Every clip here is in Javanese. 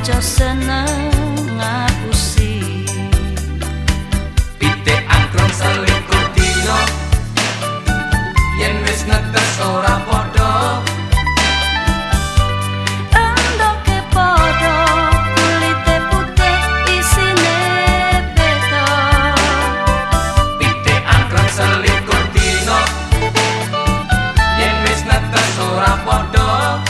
Ojo seneng ngapusi pitik angkrong selikur dina yen wis netes ora padha endoke padha kulite putih isine beda pitik angkrong selikur dina yen wis netes ora padha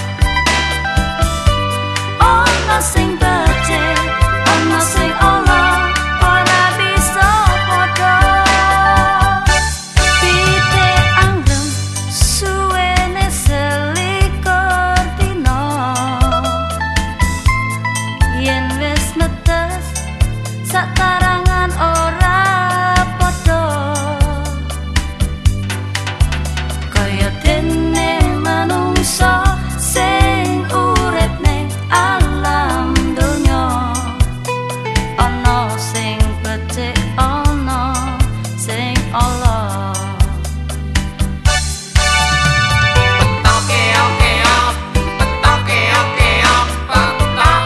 ana sing becik ana sing ala ora bisa padha pitik angkrong suwene selikur dina yen wis netes sak tarangan ora padha kaya dene manungsa sing urip ning alam donya ana sing becik ana sing ala Oke oke op, oke oke op, petok.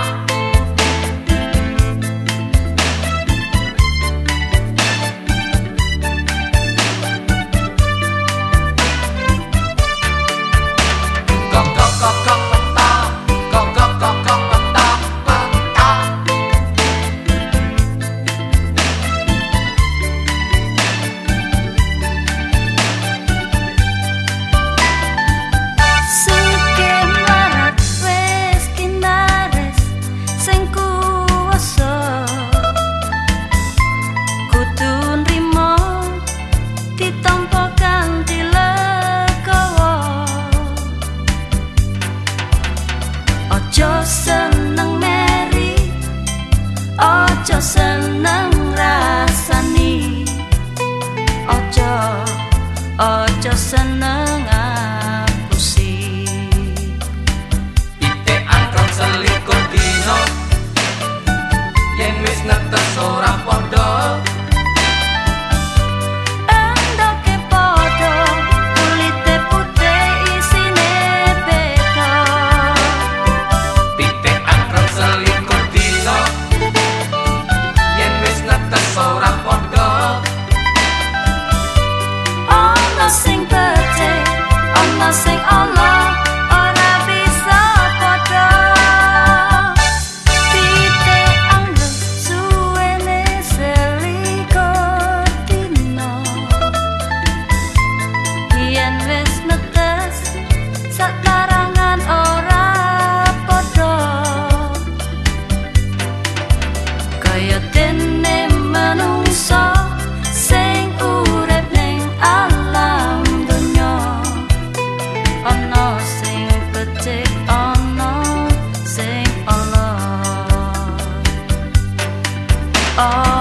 Kok kok kok kok petok, kok kok kok kok petok, petok. suke marat wis kinares sing kuwasa kudu nrimo ditampa kanthi legawa ojo seneng meri ojo seneng rasani ojo seneng ngapusi Pitik angkrong selikur dina yen wis netes ora padha endoke padha kulite putih isine beda pitik angkrong selikur dina yen wis netes ora padha ana sing becik ana sing ala ora bisa padha pitik angkrong suwene selikur dina yen wis netes sak tarangan ora padha kaya dene manungsa sing urip ning alam donya ana sing becik ana sing ala